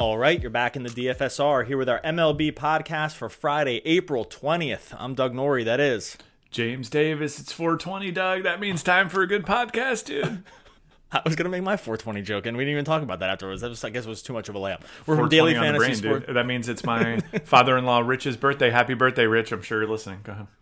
All right, you're back in the DFSR here with our MLB podcast for Friday, April 20th. I'm Doug Norrie, that is. James Davis, it's 420, Doug. That means time for a good podcast, dude. I was going to make my 420 joke, and we didn't even talk about that afterwards. I guess it was too much of a layup. We're from Daily Fantasy Sports. That means it's my father-in-law Rich's birthday. Happy birthday, Rich. I'm sure you're listening. Go ahead.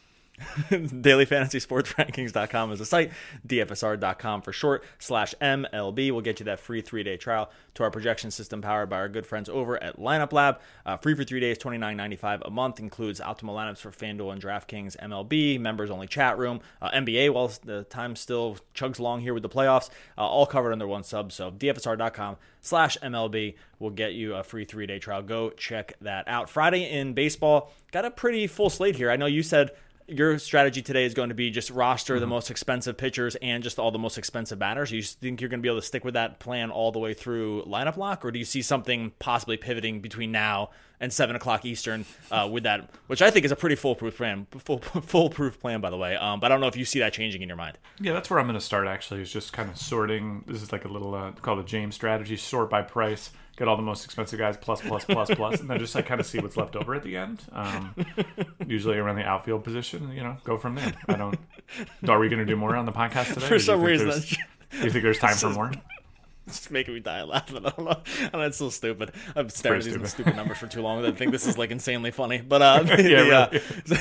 DailyFantasySportsRankings.com is the site, DFSR.com for short, /MLB will get you that free 3-day trial to our projection system powered by our good friends over at Lineup Lab. Free for 3 days, $29.95 a month, includes optimal lineups for FanDuel and DraftKings MLB, members-only chat room, NBA while the time still chugs along here with the playoffs, all covered under one sub. So DFSR.com /MLB will get you a free 3-day trial. Go check that out. Friday in baseball, got a pretty full slate here. I know you said your strategy today is going to be just roster the most expensive pitchers and just all the most expensive batters. You think you're going to be able to stick with that plan all the way through lineup lock, or do you see something possibly pivoting between now and 7 o'clock Eastern with that, which I think is a pretty foolproof plan, foolproof plan, by the way. But I don't know if you see that changing in your mind. Yeah, that's where I'm going to start, actually, is just kind of sorting. This is like a little, called the James strategy, sort by price. Get all the most expensive guys, plus, and then just like kind of see what's left over at the end. Usually around the outfield position, go from there. Are we going to do more on the podcast today? For some reason. Do you think there's time for more? It's making me die laughing. I don't know. It's so stupid. I've stared at these stupid numbers for too long. I think this is like insanely funny. But really.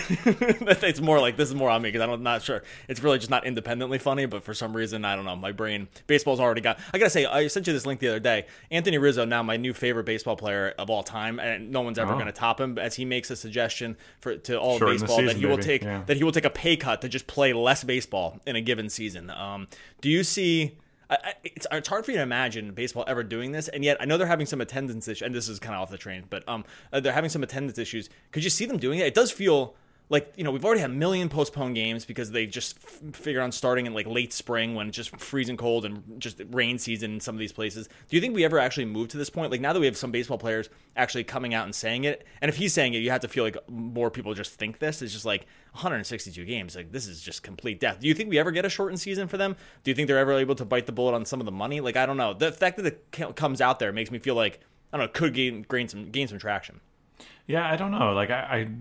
It's more like this is more on me because I'm not sure. It's really just not independently funny. But for some reason, I don't know. My brain, baseball's already got. I gotta say, I sent you this link the other day. Anthony Rizzo, now my new favorite baseball player of all time, and no one's ever going to top him. As he makes a suggestion to all of baseball season, that he will take that he will take a pay cut to just play less baseball in a given season. Do you see? It's hard for you to imagine baseball ever doing this, and yet I know they're having some attendance issues, and this is kind of off the train, but they're having some attendance issues. Could you see them doing it? It does feel like, we've already had a million postponed games because they just figure on starting in like late spring when it's just freezing cold and just rain season in some of these places. Do you think we ever actually move to this point? Like now that we have some baseball players actually coming out and saying it, and if he's saying it, you have to feel like more people just think this. It's just like 162 games. Like this is just complete death. Do you think we ever get a shortened season for them? Do you think they're ever able to bite the bullet on some of the money? Like, I don't know. The fact that it comes out there makes me feel like, I don't know, could gain some traction. Yeah, I don't know. Like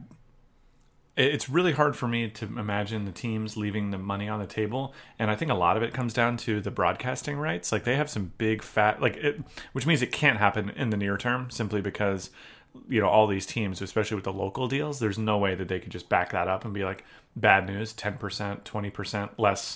it's really hard for me to imagine the teams leaving the money on the table, and I think a lot of it comes down to the broadcasting rights. Like they have some big fat, which means it can't happen in the near term simply because all these teams, especially with the local deals, there's no way that they could just back that up and be like, bad news, 10%, 20% less,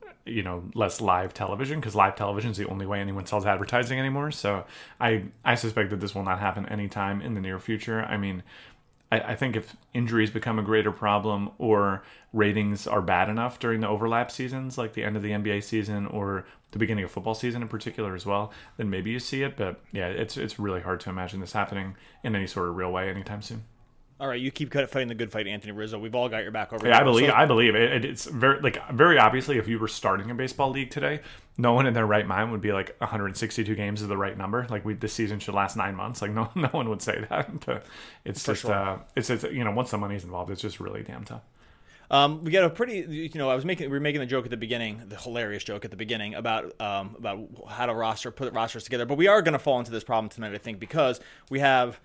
less live television, because live television is the only way anyone sells advertising anymore. So I suspect that this will not happen anytime in the near future. I mean, I think if injuries become a greater problem or ratings are bad enough during the overlap seasons, like the end of the NBA season or the beginning of football season in particular as well, then maybe you see it. But yeah, it's really hard to imagine this happening in any sort of real way anytime soon. All right, you keep fighting the good fight, Anthony Rizzo. We've all got your back over here. Yeah, I believe it. It's very obviously, if you were starting a baseball league today, no one in their right mind would be like 162 games is the right number. Like this season should last 9 months. Like no one would say that. But it's just it's once the money's involved, it's just really damn tough. We got a pretty, we were making the joke at the beginning, the hilarious joke at the beginning about how to put rosters together. But we are going to fall into this problem tonight, I think, because we have,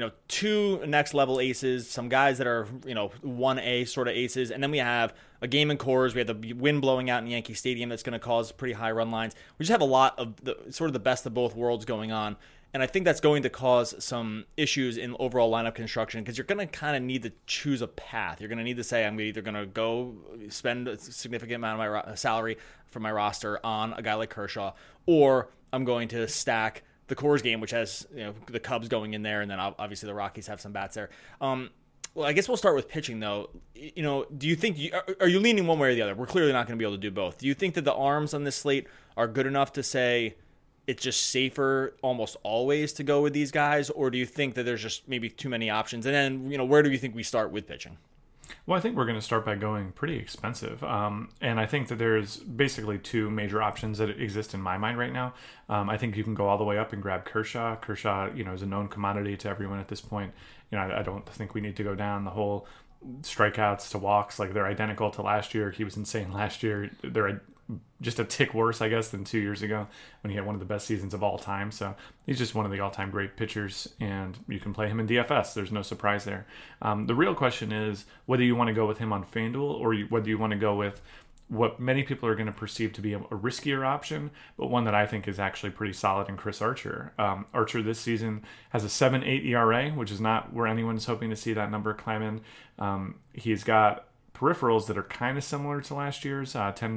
two next level aces, some guys that are, 1A sort of aces. And then we have a game in Coors. We have the wind blowing out in Yankee Stadium that's going to cause pretty high run lines. We just have a lot of the best of both worlds going on. And I think that's going to cause some issues in overall lineup construction because you're going to kind of need to choose a path. You're going to need to say, I'm either going to go spend a significant amount of my salary for my roster on a guy like Kershaw, or I'm going to stack the Coors game, which has the Cubs going in there, and then obviously the Rockies have some bats there. Well, I guess we'll start with pitching, though. Do you think are you leaning one way or the other? We're clearly not going to be able to do both. Do you think that the arms on this slate are good enough to say it's just safer almost always to go with these guys, or do you think that there's just maybe too many options? And then where do you think we start with pitching? Well, I think we're going to start by going pretty expensive. And I think that there's basically two major options that exist in my mind right now. I think you can go all the way up and grab Kershaw. Kershaw, is a known commodity to everyone at this point. I don't think we need to go down the whole strikeouts to walks. Like, they're identical to last year. He was insane last year. They're just a tick worse, I guess, than 2 years ago when he had one of the best seasons of all time. So he's just one of the all-time great pitchers, and you can play him in DFS. There's no surprise there. The real question is whether you want to go with him on FanDuel or whether you want to go with what many people are going to perceive to be a riskier option, but one that I think is actually pretty solid in Chris Archer. Archer this season has a 7.8 ERA, which is not where anyone's hoping to see that number climb in. He's got peripherals that are kind of similar to last year's,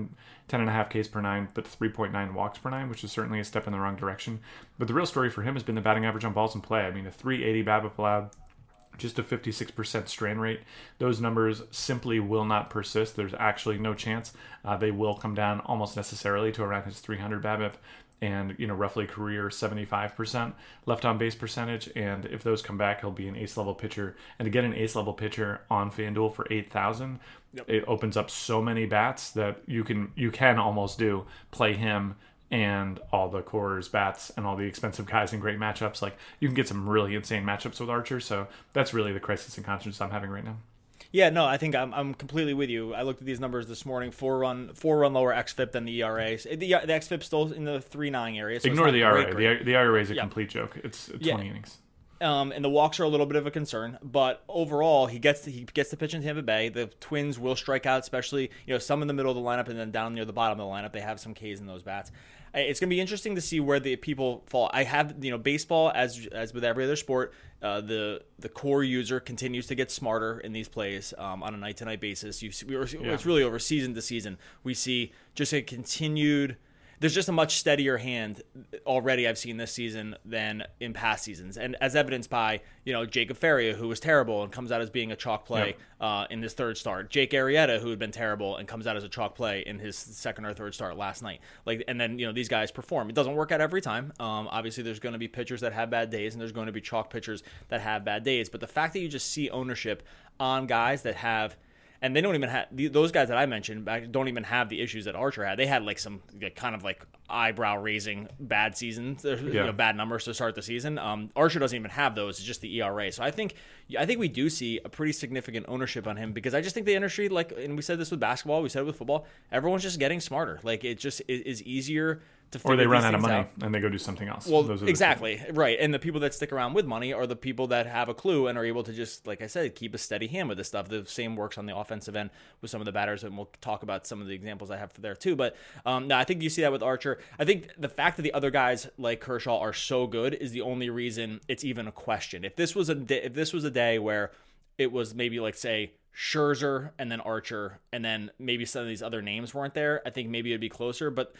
10.5 Ks per nine, but 3.9 walks per nine, which is certainly a step in the wrong direction. But the real story for him has been the batting average on balls in play. I mean, a 380 BABIP allowed, just a 56% strain rate. Those numbers simply will not persist. There's actually no chance they will come down almost necessarily to around his 300 BABIP and, roughly career 75% left on base percentage. And if those come back, he'll be an ace level pitcher. And to get an ace level pitcher on FanDuel for 8,000, it opens up so many bats that you can almost play him and all the cores, bats, and all the expensive guys in great matchups. Like, you can get some really insane matchups with Archer. So that's really the crisis in conscience I'm having right now. Yeah, no, I think I'm completely with you. I looked at these numbers this morning: four run lower xFIP than the ERAs. The xFIP's still in the 3.9 area. So ignore the ERA. The ERA is a complete joke. It's 20 innings. And the walks are a little bit of a concern, but overall he gets to pitch in Tampa Bay. The Twins will strike out, especially some in the middle of the lineup, and then down near the bottom of the lineup they have some Ks in those bats. It's going to be interesting to see where the people fall. I have baseball as with every other sport. The core user continues to get smarter in these plays on a night to night basis. It's really over season to season. We see just a continued. There's just a much steadier hand already I've seen this season than in past seasons. And as evidenced by, Jacob Faria, who was terrible and comes out as being a chalk play in his third start. Jake Arrieta, who had been terrible and comes out as a chalk play in his second or third start last night. And then, these guys perform. It doesn't work out every time. Obviously, there's going to be pitchers that have bad days, and there's going to be chalk pitchers that have bad days. But the fact that you just see ownership on guys that have... And they don't even have those guys that I mentioned don't even have the issues that Archer had. They had some kind of eyebrow raising bad seasons, bad numbers to start the season. Archer doesn't even have those. It's just the ERA. So I think we do see a pretty significant ownership on him because I just think the industry, and we said this with basketball, we said it with football, everyone's just getting smarter. It just is easier to figure or they run out of money out. And they go do something else. Well, exactly. Right. And the people that stick around with money are the people that have a clue and are able to just, like I said, keep a steady hand with this stuff. The same works on the offensive end with some of the batters, and we'll talk about some of the examples I have for there too. But no, I think you see that with Archer. I think the fact that the other guys like Kershaw are so good is the only reason it's even a question. If this was a day where it was maybe say Scherzer and then Archer and then maybe some of these other names weren't there, I think maybe it'd be closer. But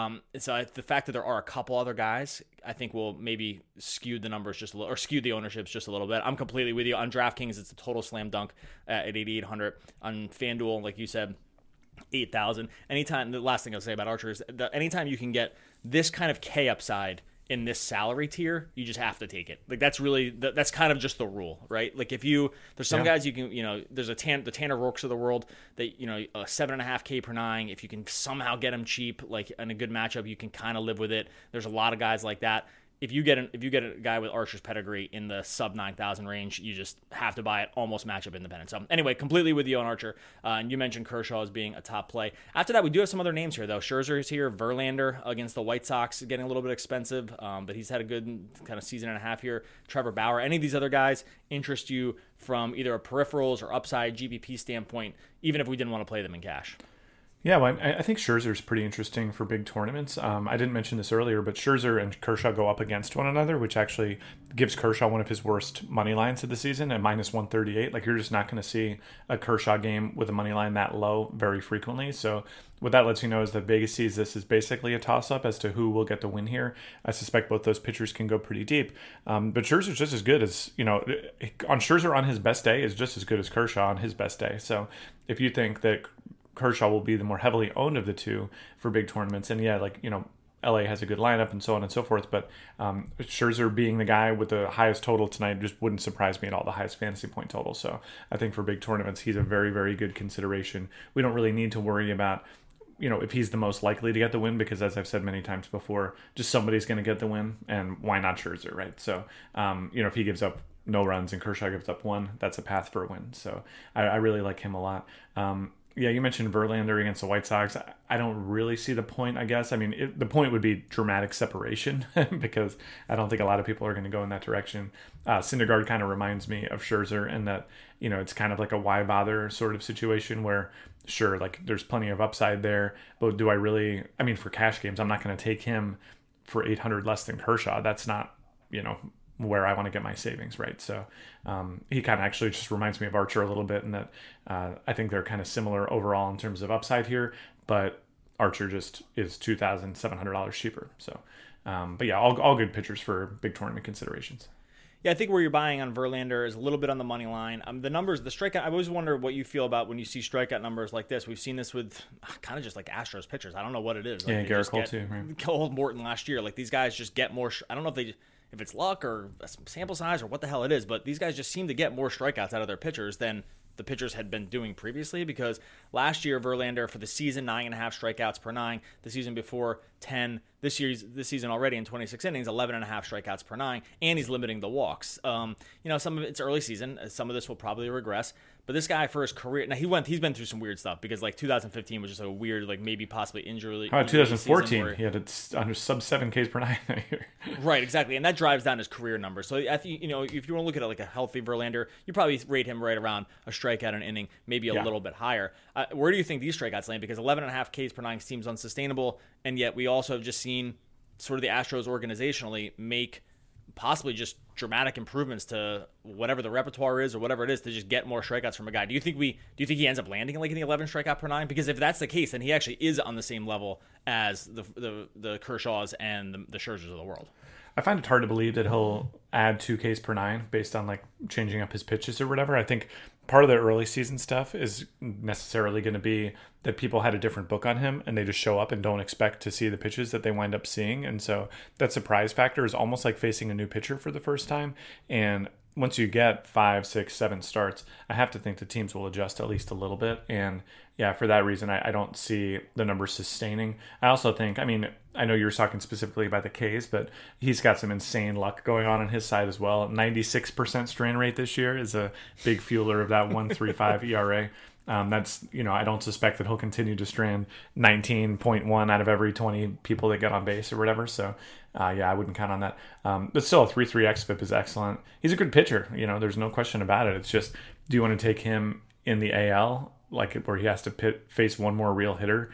the fact that there are a couple other guys, I think will maybe skew the numbers just a little, or skew the ownerships just a little bit. I'm completely with you. On DraftKings, it's a total slam dunk at 8,800. On FanDuel, like you said, 8,000. Anytime. The last thing I'll say about Archer is that anytime you can get this kind of K upside in this salary tier, you just have to take it. That's kind of just the rule, right? There's some guys you can, there's the Tanner Rourke's of the world that, a 7.5 K per nine. If you can somehow get him cheap, in a good matchup, you can kind of live with it. There's a lot of guys like that. If you get a guy with Archer's pedigree in the sub 9,000 range, you just have to buy it almost matchup independent. So anyway, completely with you on Archer. And you mentioned Kershaw as being a top play. After that, we do have some other names here though. Scherzer is here. Verlander against the White Sox, getting a little bit expensive, but he's had a good kind of season and a half here. Trevor Bauer. Any of these other guys interest you from either a peripherals or upside GPP standpoint, even if we didn't want to play them in cash? Yeah, well, I think Scherzer is pretty interesting for big tournaments. I didn't mention this earlier, but Scherzer and Kershaw go up against one another, which actually gives Kershaw one of his worst money lines of the season at minus 138. You're just not going to see a Kershaw game with a money line that low very frequently. So what that lets you know is that Vegas sees this as basically a toss-up as to who will get the win here. I suspect both those pitchers can go pretty deep. But Scherzer's just as good as, on Scherzer on his best day is just as good as Kershaw on his best day. So if you think that Kershaw will be the more heavily owned of the two for big tournaments, and LA has a good lineup and so on and so forth, but Scherzer being the guy with the highest total tonight just wouldn't surprise me at all, the highest fantasy point total. So I think for big tournaments, he's a very, very good consideration. We don't really need to worry about, if he's the most likely to get the win, because as I've said many times before, just somebody's going to get the win, and why not Scherzer, right? So, if he gives up no runs and Kershaw gives up one, that's a path for a win. So I really like him a lot. Yeah, you mentioned Verlander against the White Sox. I don't really see the point, I guess. I mean, the point would be dramatic separation because I don't think a lot of people are going to go in that direction. Syndergaard kind of reminds me of Scherzer in that, it's kind of like a why bother sort of situation where, sure, like there's plenty of upside there, but do I really, I mean, for cash games, I'm not going to take him for 800 less than Kershaw. That's not, where I want to get my savings, right? So he kind of actually just reminds me of Archer a little bit in that I think they're kind of similar overall in terms of upside here, but Archer just is $2,700 cheaper. So, but yeah, all good pitchers for big tournament considerations. Yeah, I think where you're buying on Verlander is a little bit on the money line. The numbers, the strikeout, I always wonder what you feel about when you see strikeout numbers like this. We've seen this with kind of just like Astros pitchers. I don't know what it is. Like Garrett Cole too. Right? Cole Morton last year. Like these guys just get more. I don't know if it's luck or sample size or what the hell it is, but these guys just seem to get more strikeouts out of their pitchers than the pitchers had been doing previously, because last year Verlander for the season 9.5 strikeouts per 9, the season before 10, this season already in 26 innings 11.5 strikeouts per 9, and he's limiting the walks. Some of it's early season, some of this will probably regress, but this guy for his career, now he's been through some weird stuff because like 2015 was just a weird, like maybe possibly injury. How about 2014? He had under sub 7 Ks per 9 that year. Right, exactly, and that drives down his career numbers. So I think if you want to look at it like a healthy Verlander, you probably rate him right around a strikeout an inning, maybe a little bit higher. Where do you think these strikeouts land? Because 11.5 Ks per 9 seems unsustainable, and yet we also have just seen sort of the Astros organizationally make possibly just dramatic improvements to whatever the repertoire is or whatever it is to just get more strikeouts from a guy. Do you think he ends up landing like in the 11 strikeout per 9? Because if that's the case, then he actually is on the same level as the Kershaws and the Scherzers of the world. I find it hard to believe that he'll add 2 Ks per 9 based on like changing up his pitches or whatever. I think part of the early season stuff is necessarily going to be that people had a different book on him and they just show up and don't expect to see the pitches that they wind up seeing. And so that surprise factor is almost like facing a new pitcher for the first time. And once you get 5, 6, 7 starts, I have to think the teams will adjust at least a little bit. And yeah, for that reason, I don't see the numbers sustaining. I also think, I know you were talking specifically about the Ks, but he's got some insane luck going on his side as well. 96% strand rate this year is a big fueler of that 1.35 ERA. That's, I don't suspect that he'll continue to strand 19.1 out of every 20 people that get on base or whatever. So, I wouldn't count on that. But still, a 3.3 xFIP is excellent. He's a good pitcher. There's no question about it. It's just, do you want to take him in the AL, like where he has to face one more real hitter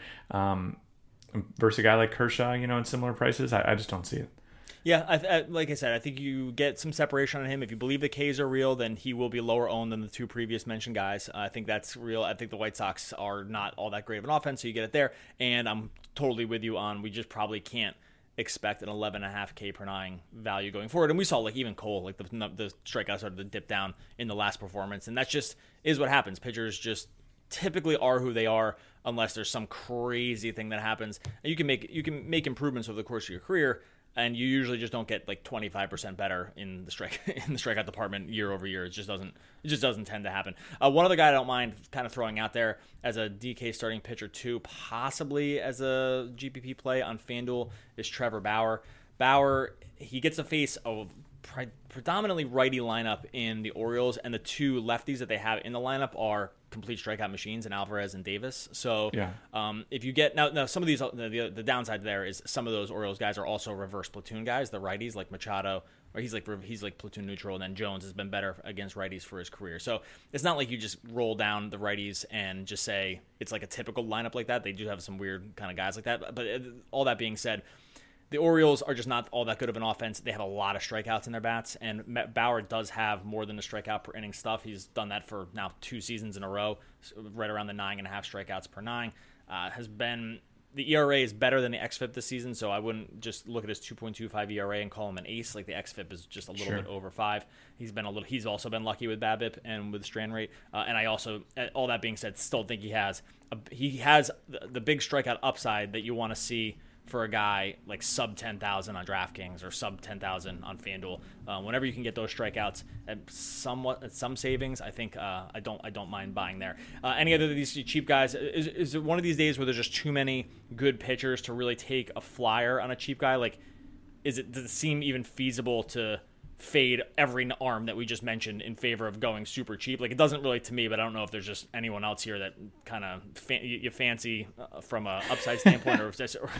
versus a guy like Kershaw, in similar prices? I just don't see it. Yeah, like I said, I think you get some separation on him. If you believe the Ks are real, then he will be lower owned than the two previous mentioned guys. I think that's real. I think the White Sox are not all that great of an offense, so you get it there. And I'm totally with you on we just probably can't expect an 11.5 K per 9 value going forward. And we saw like even Cole, like the strikeouts started to dip down in the last performance, and that just is what happens. Pitchers just typically are who they are unless there's some crazy thing that happens. And you can make improvements over the course of your career, and you usually just don't get like 25% better in the strikeout department year over year. It just doesn't tend to happen. One other guy I don't mind kind of throwing out there as a DK starting pitcher too, possibly as a GPP play on FanDuel, is Trevor Bauer. Bauer, he gets to face a predominantly righty lineup in the Orioles, and the two lefties that they have in the lineup are complete strikeout machines in Alvarez and Davis. So if you get now some of these, the downside there is some of those Orioles guys are also reverse platoon guys, the righties like Machado, or he's like platoon neutral, and then Jones has been better against righties for his career. So it's not like you just roll down the righties and just say it's like a typical lineup like that. They do have some weird kind of guys like that. But all that being said, the Orioles are just not all that good of an offense. They have a lot of strikeouts in their bats, and Bauer does have more than a strikeout per inning stuff. He's done that for now 2 seasons in a row, right around the 9.5 strikeouts per 9. The ERA is better than the xFIP this season, so I wouldn't just look at his 2.25 ERA and call him an ace. Like the xFIP is just a little bit over 5. He's also been lucky with BABIP and with strand rate. And I also, all that being said, still think he has the big strikeout upside that you want to see for a guy like sub 10,000 on DraftKings or sub 10,000 on FanDuel. Whenever you can get those strikeouts at some savings, I think I don't mind buying there. Any other of these cheap guys? Is it one of these days where there's just too many good pitchers to really take a flyer on a cheap guy? Like, does it seem even feasible to fade every arm that we just mentioned in favor of going super cheap. Like, it doesn't really to me, but I don't know if there's just anyone else here that kind of you fancy from a upside standpoint, or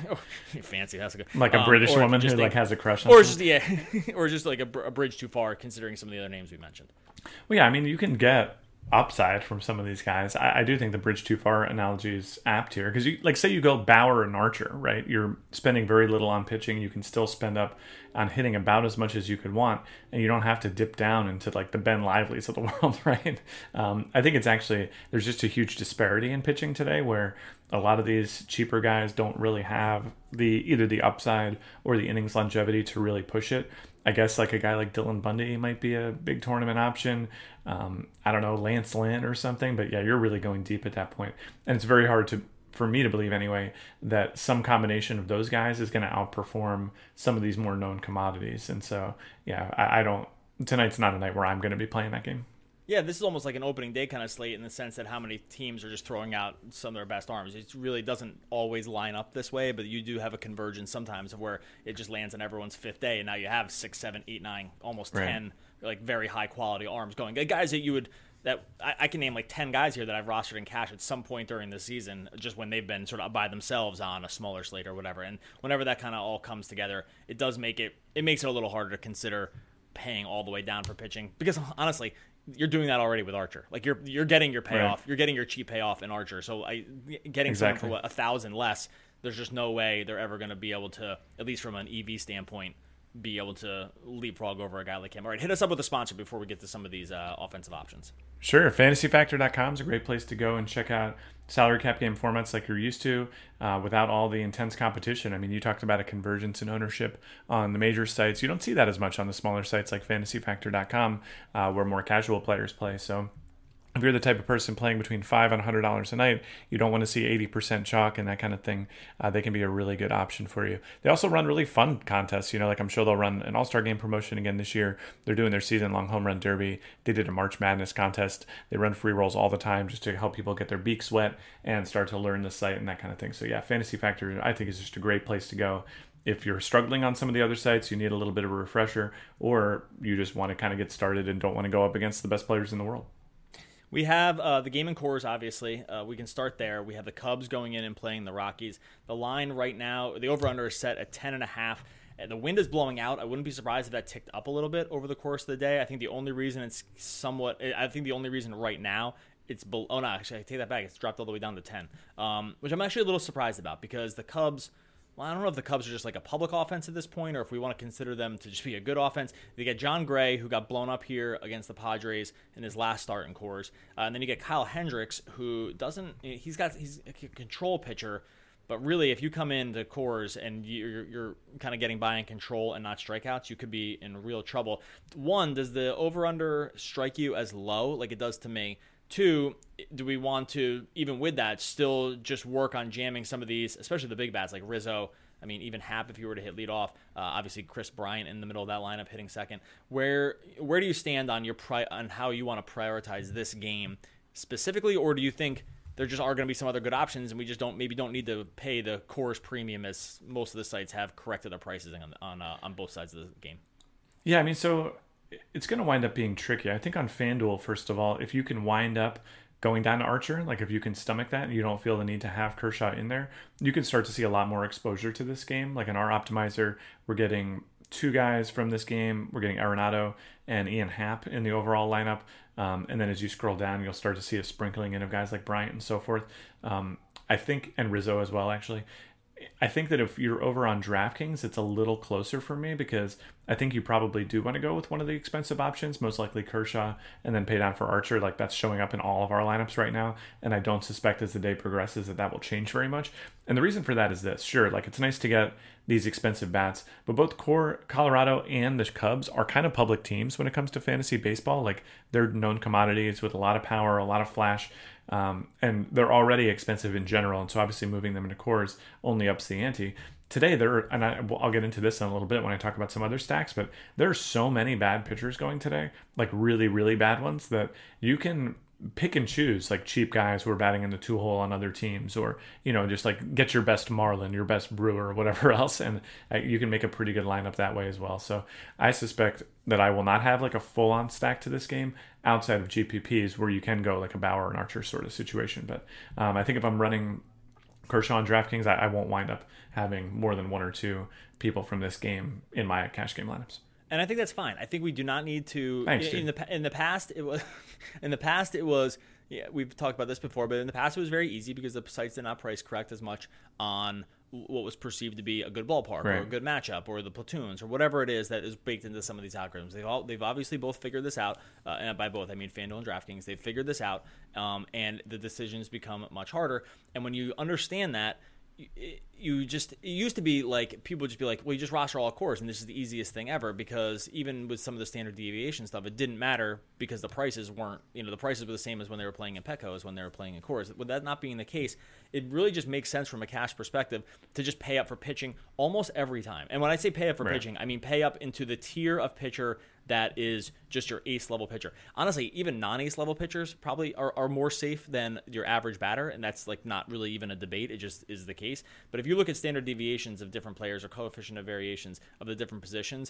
fancy. That's a good, like a British woman who like has a crush on or someone. just or just like a bridge too far considering some of the other names we mentioned. Well, yeah, I mean, you can get upside from some of these guys. I do think the bridge too far analogy is apt here, because you like, say you go Bauer and Archer, right? You're spending very little on pitching. You can still spend up on hitting about as much as you could want, and you don't have to dip down into like the Ben Lively's of the world, right? I think it's actually, there's just a huge disparity in pitching today, where a lot of these cheaper guys don't really have either the upside or the innings longevity to really push it. I guess like a guy like Dylan Bundy might be a big tournament option. I don't know, Lance Lynn or something, but yeah, you're really going deep at that point. And it's very hard for me to believe anyway, that some combination of those guys is going to outperform some of these more known commodities. And so, yeah, I don't, tonight's not a night where I'm going to be playing that game. Yeah, this is almost like an opening day kind of slate in the sense that how many teams are just throwing out some of their best arms. It really doesn't always line up this way, but you do have a convergence sometimes of where it just lands on everyone's fifth day, and now you have 6, 7, 8, 9, almost 10 like very high quality arms going. Guys that you would I can name like 10 guys here that I've rostered in cash at some point during the season, just when they've been sort of by themselves on a smaller slate or whatever. And whenever that kind of all comes together, it does makes it a little harder to consider paying all the way down for pitching, because honestly, you're doing that already with Archer. Like you're getting your payoff, right. You're getting your cheap payoff in Archer. So getting someone for 1,000 less, there's just no way they're ever going to be able to, at least from an EV standpoint, be able to leapfrog over a guy like him. All right, hit us up with a sponsor before we get to some of these offensive options. Sure. FantasyFactor.com is a great place to go and check out salary cap game formats like you're used to, without all the intense competition. I mean, you talked about a convergence in ownership on the major sites. You don't see that as much on the smaller sites like FantasyFactor.com, where more casual players play. So if you're the type of person playing between $5 and $100 a night, you don't want to see 80% chalk and that kind of thing, they can be a really good option for you. They also run really fun contests. Like I'm sure they'll run an All-Star Game promotion again this year. They're doing their season-long home run derby. They did a March Madness contest. They run free rolls all the time just to help people get their beaks wet and start to learn the site and that kind of thing. So yeah, Fantasy Factor, I think, is just a great place to go. If you're struggling on some of the other sites, you need a little bit of a refresher, or you just want to kind of get started and don't want to go up against the best players in the world. We have the game in cores, obviously. We can start there. We have the Cubs going in and playing the Rockies. The line right now, the over-under is set at 10.5. The wind is blowing out. I wouldn't be surprised if that ticked up a little bit over the course of the day. I think the only reason right now it's below. Oh, no, actually, I take that back. It's dropped all the way down to 10, which I'm actually a little surprised about, because the Cubs, well, I don't know if the Cubs are just like a public offense at this point, or if we want to consider them to just be a good offense. They get John Gray, who got blown up here against the Padres in his last start in cores. And then you get Kyle Hendricks, who he's a control pitcher, but really if you come into cores and you're kind of getting by in control and not strikeouts, you could be in real trouble. One, does the over-under strike you as low, like it does to me? Two, do we want to, even with that, still just work on jamming some of these, especially the big bats like Rizzo? I mean, even Happ if you were to hit lead off. Obviously, Chris Bryant in the middle of that lineup hitting second. Where do you stand on on how you want to prioritize this game specifically, or do you think there just are going to be some other good options and we just don't need to pay the cores premium, as most of the sites have corrected their prices on both sides of the game? Yeah, I mean, so it's going to wind up being tricky. I think on FanDuel, first of all, if you can wind up going down to Archer, like if you can stomach that and you don't feel the need to have Kershaw in there, you can start to see a lot more exposure to this game. Like in our optimizer, we're getting 2 guys from this game. We're getting Arenado and Ian Happ in the overall lineup. And then as you scroll down, you'll start to see a sprinkling in of guys like Bryant and so forth. I think, and Rizzo as well, actually. I think that if you're over on DraftKings, it's a little closer for me, because I think you probably do want to go with one of the expensive options, most likely Kershaw, and then pay down for Archer. Like that's showing up in all of our lineups right now, and I don't suspect as the day progresses that will change very much. And the reason for that is this. Sure, like it's nice to get these expensive bats, but both Colorado and the Cubs are kind of public teams when it comes to fantasy baseball. Like they're known commodities with a lot of power, a lot of flash. And they're already expensive in general, and so obviously moving them into cores only ups the ante. Today, I'll get into this in a little bit when I talk about some other stacks, but there are so many bad pitchers going today, like really, really bad ones, that you can pick and choose like cheap guys who are batting in the 2-hole on other teams, or just like get your best Marlin, your best Brewer, or whatever else, and you can make a pretty good lineup that way as well. So I suspect that I will not have like a full-on stack to this game outside of GPPs where you can go like a Bauer and Archer sort of situation. But I think if I'm running Kershaw and DraftKings, I won't wind up having more than one or two people from this game in my cash game lineups. And I think that's fine. I think we do not need to. Thanks, in the past, it was Yeah, we've talked about this before, but in the past it was very easy because the sites did not price correct as much on what was perceived to be a good ballpark or a good matchup or the platoons or whatever it is that is baked into some of these algorithms. They've obviously both figured this out, and by both I mean FanDuel and DraftKings. They've figured this out, and the decisions become much harder. And when you understand that, it used to be like people would just be like, well, you just roster all cores and this is the easiest thing ever, because even with some of the standard deviation stuff, it didn't matter because the prices weren't, the prices were the same as when they were playing in Petco as when they were playing in cores. With that not being the case, it really just makes sense from a cash perspective to just pay up for pitching almost every time. And when I say pay up for pitching, I mean pay up into the tier of pitcher that is just your ace level pitcher. Honestly, even non-ace level pitchers probably are more safe than your average batter, and that's like not really even a debate. It just is the case. But if you look at standard deviations of different players or coefficient of variations of the different positions,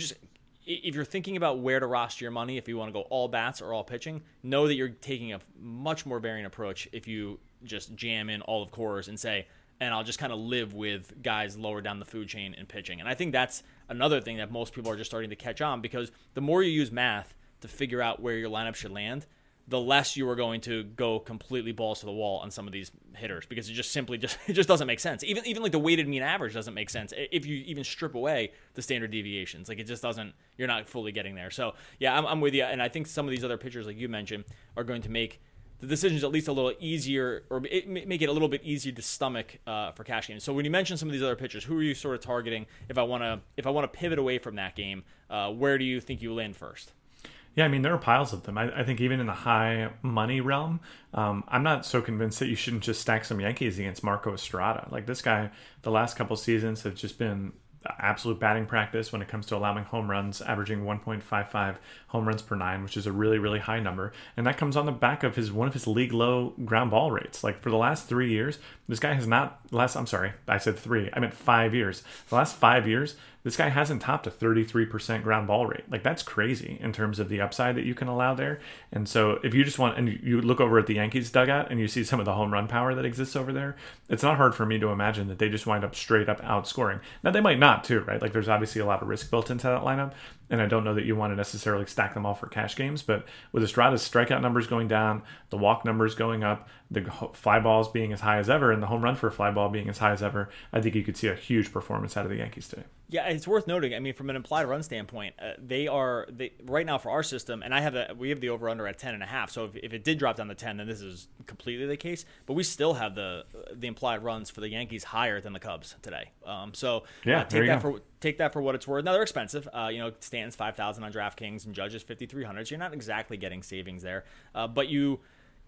if you're thinking about where to roster your money, if you want to go all bats or all pitching, know that you're taking a much more varying approach if you just jam in all of cores and say, and I'll just kind of live with guys lower down the food chain in pitching. And I think that's another thing that most people are just starting to catch on, because the more you use math to figure out where your lineup should land, the less you are going to go completely balls to the wall on some of these hitters, because it just doesn't make sense. Even like the weighted mean average doesn't make sense if you even strip away the standard deviations. Like it just doesn't. You're not fully getting there. So yeah, I'm with you. And I think some of these other pitchers, like you mentioned, are going to make the decisions at least a little easier, or make it a little bit easier to stomach for cash games. So when you mention some of these other pitchers, who are you sort of targeting? If I want to pivot away from that game, where do you think you land first? Yeah, I mean, there are piles of them. I think even in the high money realm, I'm not so convinced that you shouldn't just stack some Yankees against Marco Estrada. Like this guy, the last couple seasons have just been absolute batting practice when it comes to allowing home runs, averaging 1.55 home runs per nine, which is a really, really high number. And that comes on the back of one of his league low ground ball rates. Like for the last 3 years, this guy has not, I'm sorry, I said 3, I meant 5 years. The last 5 years, this guy hasn't topped a 33% ground ball rate. Like that's crazy in terms of the upside that you can allow there. And so if you just want, and you look over at the Yankees dugout and you see some of the home run power that exists over there, it's not hard for me to imagine that they just wind up straight up outscoring. Now they might not too, right? Like there's obviously a lot of risk built into that lineup. And I don't know that you want to necessarily stack them all for cash games, but with Estrada's strikeout numbers going down, the walk numbers going up, the fly balls being as high as ever, and the home run for a fly ball being as high as ever, I think you could see a huge performance out of the Yankees today. Yeah, it's worth noting. I mean, from an implied run standpoint, they right now for our system, and we have the over under at 10.5. So if it did drop down to 10, then this is completely the case. But we still have the implied runs for the Yankees higher than the Cubs today. So yeah, take that for what it's worth. Now they're expensive. Stanton's $5,000 on DraftKings and Judge's $5,300. So you're not exactly getting savings there, but you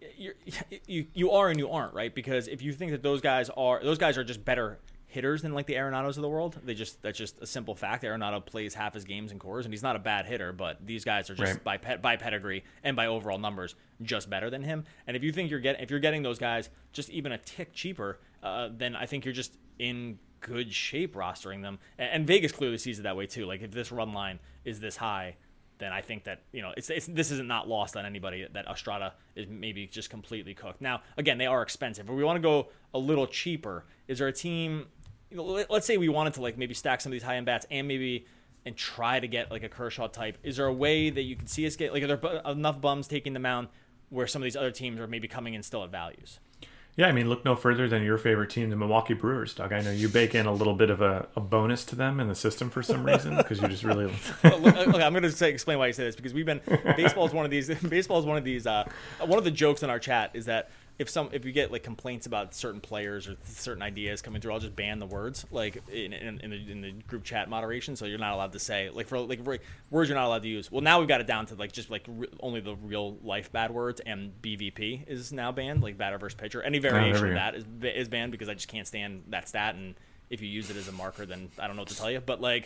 are and you aren't, right? Because if you think that those guys are just better hitters than like the Arenados of the world, that's just a simple fact. Arenado plays half his games in cores, and he's not a bad hitter, but these guys are just by pedigree and by overall numbers just better than him. And if you think if you're getting those guys just even a tick cheaper, then I think you're just in good shape rostering them. And Vegas clearly sees it that way too. Like if this run line is this high, then I think that this isn't not lost on anybody that Estrada is maybe just completely cooked. Now again, they are expensive. If we want to go a little cheaper, is there a team? Let's say we wanted to like maybe stack some of these high end bats and try to get like a Kershaw type. Is there a way that you can see us get, like, are there enough bums taking the mound where some of these other teams are maybe coming in still at values? Yeah, I mean, look no further than your favorite team, the Milwaukee Brewers, Doug. I know you bake in a little bit of a bonus to them in the system for some reason because you just really. Look, I'm going to explain why you say this, because baseball is one of these. One of the jokes in our chat is that if you get like complaints about certain players or certain ideas coming through, I'll just ban the words like in the group chat moderation, so you're not allowed to say like words you're not allowed to use. Well, now we've got it down to like just like only the real life bad words, and BVP is now banned, like batter versus pitcher. Any variation of that is banned because I just can't stand that stat, and if you use it as a marker, then I don't know what to tell you. But like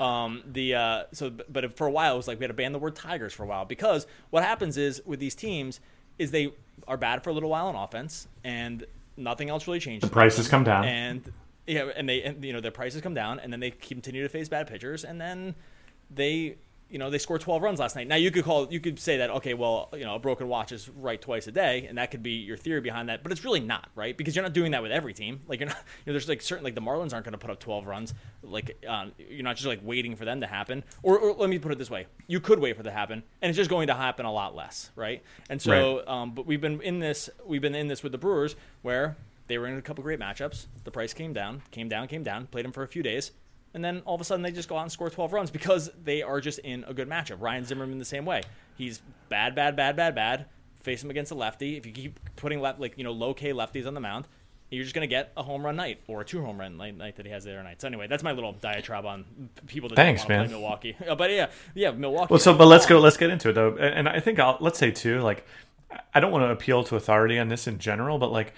but for a while it was like we had to ban the word Tigers for a while, because what happens is with these teams is they are bad for a little while on offense, and nothing else really changes. The prices come down, and their prices come down, and then they continue to face bad pitchers, and then they they scored 12 runs last night. Now you could say that, okay, well, a broken watch is right twice a day, and that could be your theory behind that, but it's really not, right? Because you're not doing that with every team. Like you're not, there's like certain, like the Marlins aren't going to put up 12 runs. Like you're not just like waiting for them to happen. Or let me put it this way: you could wait for it to happen, and it's just going to happen a lot less, right? And so, right. But we've been in this with the Brewers where they were in a couple great matchups. The price came down, played them for a few days. And then all of a sudden they just go out and score 12 runs because they are just in a good matchup. Ryan Zimmerman the same way. He's bad. Face him against a lefty. If you keep putting low K lefties on the mound, you're just going to get a home run night or a 2 home run night that he has the other night. So anyway, that's my little diatribe on people that don't want to play Milwaukee. But yeah, Milwaukee. Well, but let's get into it though. And I think let's say too, like, I don't want to appeal to authority on this in general, but like,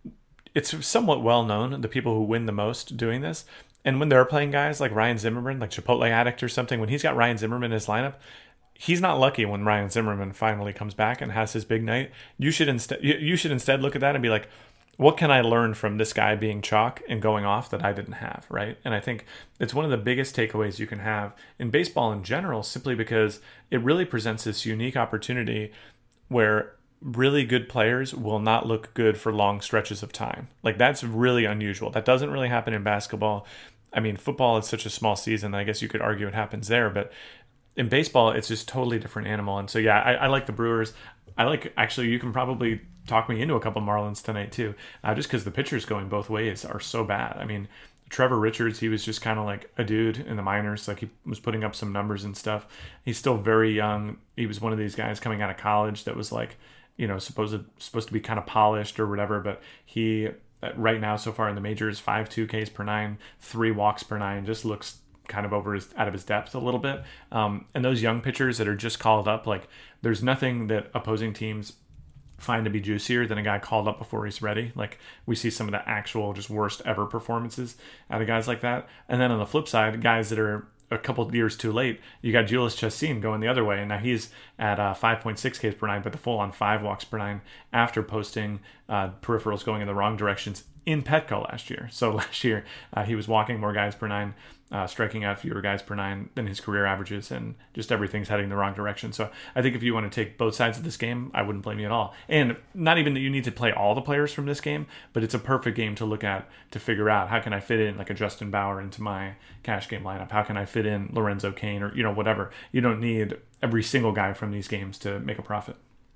it's somewhat well known the people who win the most doing this. And when they're playing guys like Ryan Zimmerman, like Chipotle Addict or something, when he's got Ryan Zimmerman in his lineup, he's not lucky when Ryan Zimmerman finally comes back and has his big night. You should instead look at that and be like, what can I learn from this guy being chalk and going off that I didn't have, right? And I think it's one of the biggest takeaways you can have in baseball in general, simply because it really presents this unique opportunity where really good players will not look good for long stretches of time. Like, that's really unusual. That doesn't really happen in basketball. I mean, football is such a small season. I guess you could argue it happens there, but in baseball, it's just totally different animal. And so, yeah, I like the Brewers. Actually, you can probably talk me into a couple Marlins tonight too, just because the pitchers going both ways are so bad. I mean, Trevor Richards, he was just kind of like a dude in the minors. Like, he was putting up some numbers and stuff. He's still very young. He was one of these guys coming out of college that was like, supposed to be kind of polished or whatever, but he right now so far in the majors, 5.2 Ks per 9, 3 walks per 9, just looks kind of out of his depth a little bit. And those young pitchers that are just called up, like, there's nothing that opposing teams find to be juicier than a guy called up before he's ready. Like, we see some of the actual just worst ever performances out of guys like that. And then on the flip side, guys that are a couple of years too late, you got Julius Chassin going the other way, and now he's at 5.6 Ks per 9, but the full on 5 walks per 9 after posting peripherals going in the wrong directions in Petco last year. So last year he was walking more guys per 9, striking out fewer guys per 9 than his career averages, and just everything's heading the wrong direction. So I think if you want to take both sides of this game, I wouldn't blame you at all. And not even that you need to play all the players from this game, but it's a perfect game to look at to figure out, how can I fit in like a Justin Bauer into my cash game lineup? How can I fit in Lorenzo Cain or whatever? You don't need every single guy from these games to make a profit.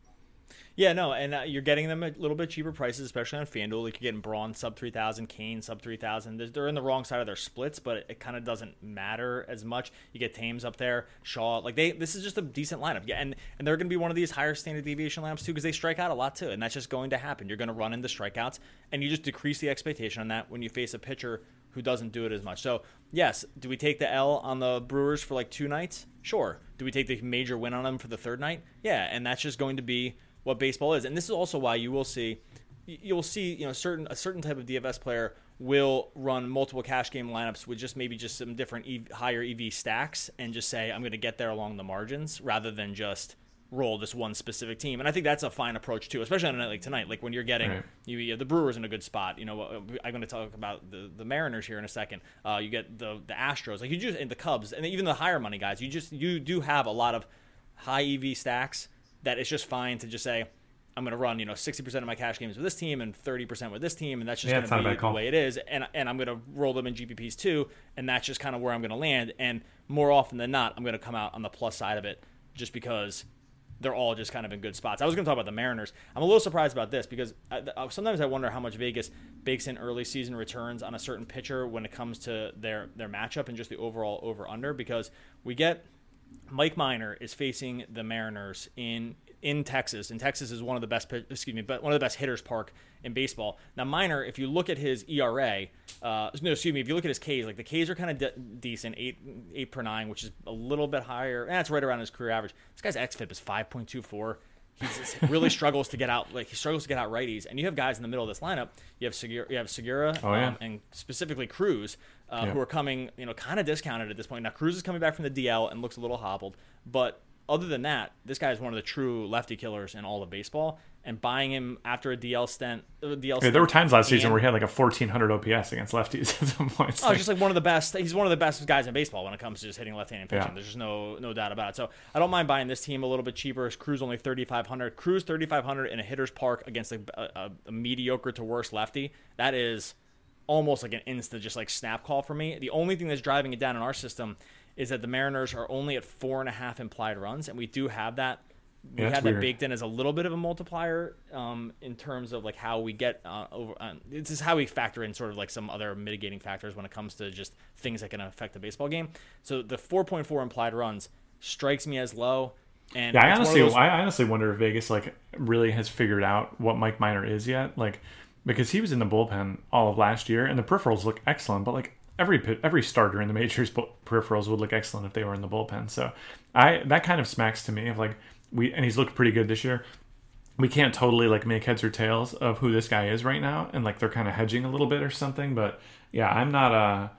Yeah, no, and you're getting them at a little bit cheaper prices, especially on FanDuel. Like, you're getting Braun sub 3,000, Kane sub 3,000. They're in the wrong side of their splits, but it kind of doesn't matter as much. You get Thames up there, Shaw. Like, this is just a decent lineup. Yeah, and they're going to be one of these higher standard deviation lineups too, because they strike out a lot too, and that's just going to happen. You're going to run into strikeouts, and you just decrease the expectation on that when you face a pitcher who doesn't do it as much. So, yes, do we take the L on the Brewers for like 2 nights? Sure. Do we take the major win on them for the 3rd night? Yeah, and that's just going to be what baseball is. And this is also why you'll see a certain type of DFS player will run multiple cash game lineups with maybe some different higher EV stacks and just say, I'm going to get there along the margins, rather than just roll this one specific team. And I think that's a fine approach too, especially on a night like tonight, like when you're getting right. You have the Brewers in a good spot. I'm going to talk about the Mariners here in a second. You get the Astros, and the Cubs, and even the higher money guys. You do have a lot of high EV stacks that it's just fine to just say, I'm going to run 60% of my cash games with this team and 30% with this team, and that's just going to be the way it is. And I'm going to roll them in GPPs too, and that's just kind of where I'm going to land. And more often than not, I'm going to come out on the plus side of it, just because they're all just kind of in good spots. I was going to talk about the Mariners. I'm a little surprised about this, because sometimes I wonder how much Vegas bakes in early season returns on a certain pitcher when it comes to their matchup and just the overall over-under, because we get Mike Minor is facing the Mariners in Texas, and Texas is one of the best hitters park in baseball. Now, Minor, if you look at his ERA, if you look at his Ks, like the Ks are kind of decent, 8 per 9, which is a little bit higher. That's right around his career average. This guy's xFIP is 5.24. He really struggles to get out. He struggles to get out righties. And you have guys in the middle of this lineup. You have Segura, and specifically Cruz, who are coming, kind of discounted at this point. Now, Cruz is coming back from the DL and looks a little hobbled, but other than that, this guy is one of the true lefty killers in all of baseball. and buying him after a DL stint. There were times last season where he had like a 1,400 OPS against lefties at some point. Just like one of the best. He's one of the best guys in baseball when it comes to just hitting left-handed pitching. Yeah. There's just no doubt about it. So I don't mind buying this team a little bit cheaper. Cruz only 3,500. Cruz 3,500 in a hitter's park against a mediocre to worse lefty. That is almost like an instant just like snap call for me. The only thing that's driving it down in our system is that the Mariners are only at 4.5 implied runs, and we do have that. We had that baked in as a little bit of a multiplier in terms of like how we get over. This is how we factor in sort of like some other mitigating factors when it comes to just things that can affect the baseball game. So the 4.4 implied runs strikes me as low. And yeah, I honestly wonder if Vegas like really has figured out what Mike Minor is yet. Like, because he was in the bullpen all of last year, and the peripherals look excellent, but like every starter in the majors peripherals would look excellent if they were in the bullpen. So that kind of smacks to me of like. And he's looked pretty good this year. We can't totally like make heads or tails of who this guy is right now, and like they're kind of hedging a little bit or something. But yeah, I'm not.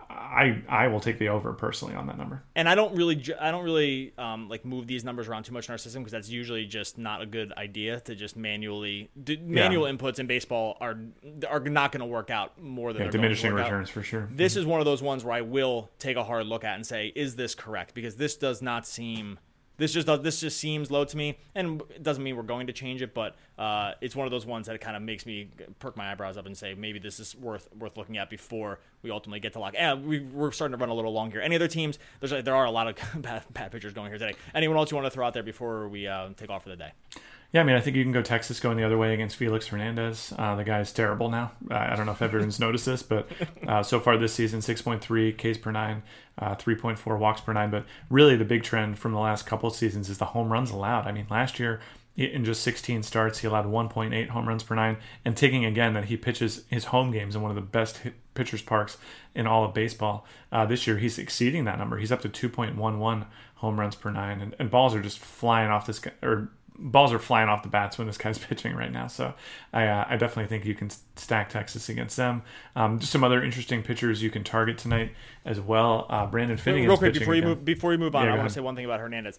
I will take the over personally on that number. And I don't really like move these numbers around too much in our system because that's usually just not a good idea to just manual inputs in baseball are not going to work out more than diminishing returns for sure. This is one of those ones where I will take a hard look at and say, is this correct? Because this does not seem. This just seems low to me, and it doesn't mean we're going to change it, but it's one of those ones that kind of makes me perk my eyebrows up and say maybe this is worth looking at before we ultimately get to lock. And we're starting to run a little long here. Any other teams? There are a lot of bad pitchers going here today. Anyone else you want to throw out there before we take off for the day? Yeah, I mean, I think you can go Texas going the other way against Felix Hernandez. The guy's terrible now. I don't know if everyone's noticed this, but so far this season, 6.3 Ks per nine, 3.4 walks per nine. But really the big trend from the last couple of seasons is the home runs allowed. I mean, last year in just 16 starts, he allowed 1.8 home runs per nine. And taking again that he pitches his home games in one of the best pitchers' parks in all of baseball. This year he's exceeding that number. He's up to 2.11 home runs per nine. And balls are just flying off this guy, balls are flying off the bats when this guy's pitching right now. So I definitely think you can stack Texas against them. Just some other interesting pitchers you can target tonight as well. Brandon Finnegan. Real quick before you move on, I want to say one thing about Hernandez.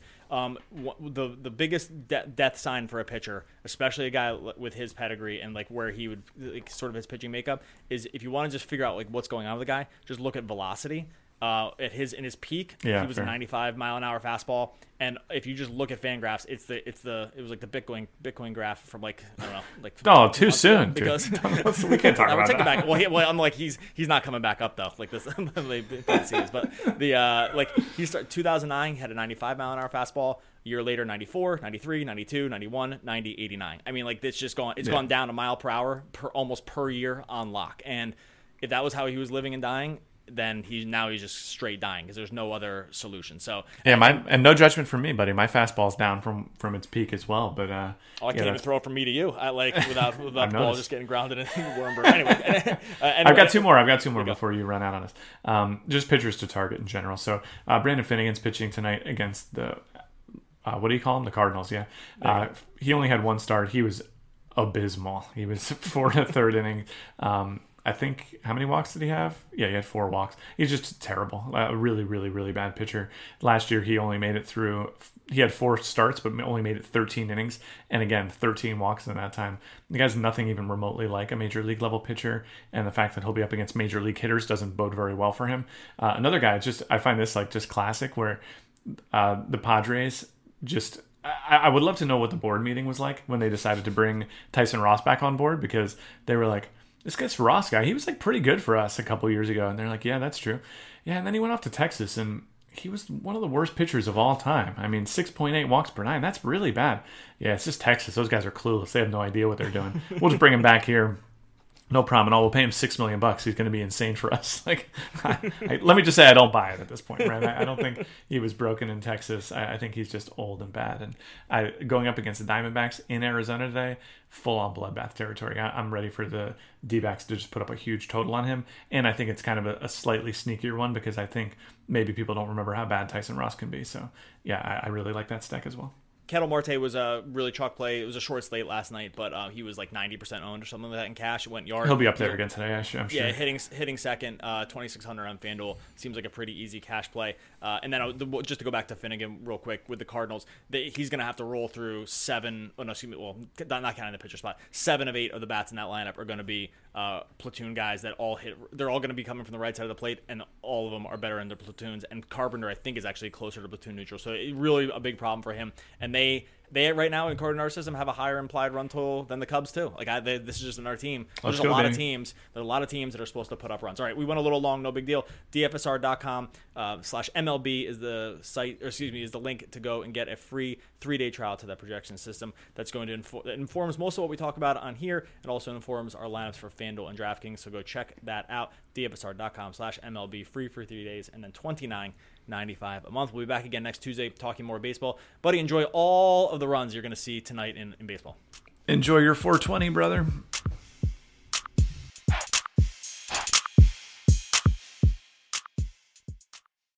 The biggest death sign for a pitcher, especially a guy with his pedigree and like where he would like, sort of his pitching makeup, is if you want to just figure out like what's going on with the guy, just look at velocity. In his peak, he was a 95 mile an hour fastball, and if you just look at Fangraphs, it was like the Bitcoin graph from like I don't know too soon because we can't talk about that. Well, I'm like he's not coming back up though like this but he started 2009, had a 95 mile an hour fastball. A year later, 94, 93, 92, 91, 90, 89. I mean, like it's just gone down a mile per hour almost per year on lock. And if that was how he was living and dying, then he's just straight dying because there's no other solution. So and no judgment from me, buddy. My fastball's down from its peak as well. But I can't even throw it from me to you. I like without the ball just getting grounded in Wurmberg. Anyway, I've got two more before you run out on us. Just pitchers to target in general. So Brandon Finnegan's pitching tonight against the what do you call them? The Cardinals. Yeah. He only had one start. He was abysmal. He was 4 1/3 inning. I think, how many walks did he have? Yeah, he had 4 walks. He's just terrible. A really, really, really bad pitcher. Last year, he only made it through, he had 4 starts, but only made it 13 innings. And again, 13 walks in that time. The guy's nothing even remotely like a major league level pitcher. And the fact that he'll be up against major league hitters doesn't bode very well for him. Another guy, I find this like just classic where the Padres just, I would love to know what the board meeting was like when they decided to bring Tyson Ross back on board, because they were like, this guy's Ross guy, he was like pretty good for us a couple years ago. And they're like, yeah, that's true. Yeah, and then he went off to Texas, and he was one of the worst pitchers of all time. I mean, 6.8 walks per nine. That's really bad. Yeah, it's just Texas. Those guys are clueless. They have no idea what they're doing. We'll just bring him back here. No problem at all. We'll pay him $6 million. He's going to be insane for us. Like, let me just say, I don't buy it at this point, right? I don't think he was broken in Texas. I think he's just old and bad. And going up against the Diamondbacks in Arizona today, full-on bloodbath territory. I'm ready for the D-backs to just put up a huge total on him. And I think it's kind of a slightly sneakier one, because I think maybe people don't remember how bad Tyson Ross can be. So, yeah, I really like that stack as well. Ketel Marte was a really chalk play. It was a short slate last night, but he was like 90% owned or something like that in cash. It went yard. He'll be up there again today, I'm sure. Yeah, hitting second, 2,600 on FanDuel seems like a pretty easy cash play. And then just to go back to Finnegan real quick with the Cardinals, he's going to have to roll through not counting the pitcher spot. 7 of 8 of the bats in that lineup are going to be platoon guys that all hit. They're all going to be coming from the right side of the plate, and all of them are better in their platoons. And Carpenter, I think, is actually closer to platoon neutral, so really a big problem for him. And they right now in Cardinal system have a higher implied run total than the Cubs too. This is just in our team. There's a lot of teams that are supposed to put up runs. All right, we went a little long, no big deal. DFSR.com/MLB is the site, is the link to go and get a free 3-day trial to that projection system. That's going to informs most of what we talk about on here, and also informs our lineups for FanDuel and DraftKings. So go check that out. DFSR.com/MLB, free for 3 days, and then $29.95 a month. We'll be back again next Tuesday talking more baseball. Buddy, enjoy all of the runs you're going to see tonight in baseball. Enjoy your 420, brother.